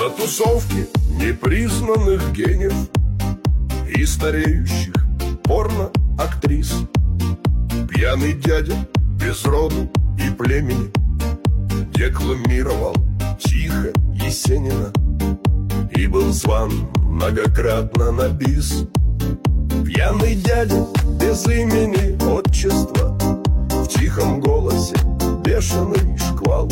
На тусовке непризнанных гениев и стареющих порно-актрис пьяный дядя без роду и племени декламировал тихо Есенина и был зван многократно на бис. Пьяный дядя без имени, отчества, в тихом голосе бешеный шквал.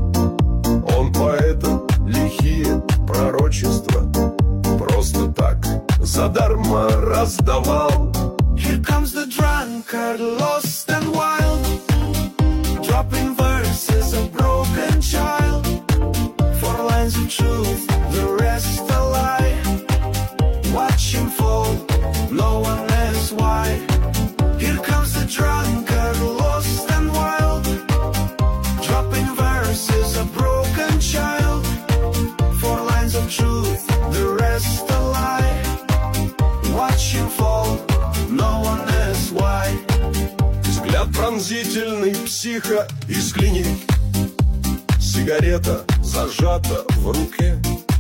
Он поэтам лихие пророчества просто так задарма раздавал. Here comes the drunkard, lost and wild, dropping verses, a broken child. 4 lines of truth, the rest a lie. Watch him fall, no one asks why. Here comes the drunkard, lost and wild, dropping verses, a broken child. 4 lines of truth, the rest a lie. Watch him fall, no one asks why. Взгляд пронзительный психа из клиники, сигарета зажата в руке.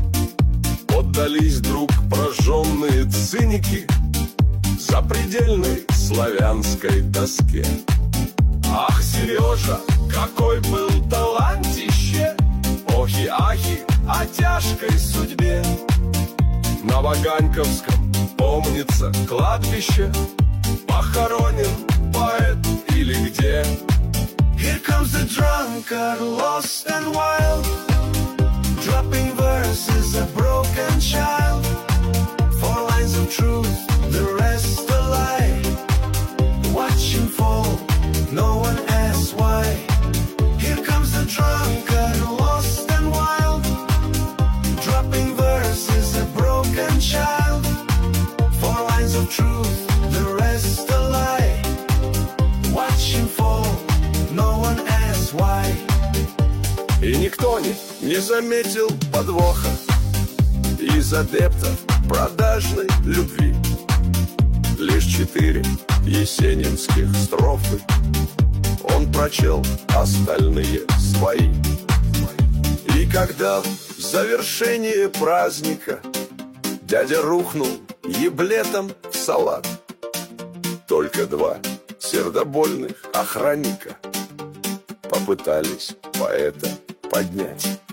Отдались друг прожженные циники запредельной славянской тоске. Ах, Сережа, какой был талантище! Охи-ахи о тяжкой судьбе. На Ваганьковском, помнится, кладбище похоронен поэт или где. Here comes the drunkard, lost and wild, dropping verses, a broken child. 4 lines of truth, the rest a lie. Watch him fall, no one asks why. Here comes the drunkard, lost and wild, dropping verses, a broken child. 4 lines of truth, the rest a lie. Watch him fall, no one asks why. И никто не заметил подвоха из адептов продажной любви. Лишь 4 есенинских строфы он прочел, остальные свои. И когда в завершение праздника дядя рухнул еблетом в салат, только 2 сердобольных охранника попытались поэта поднять.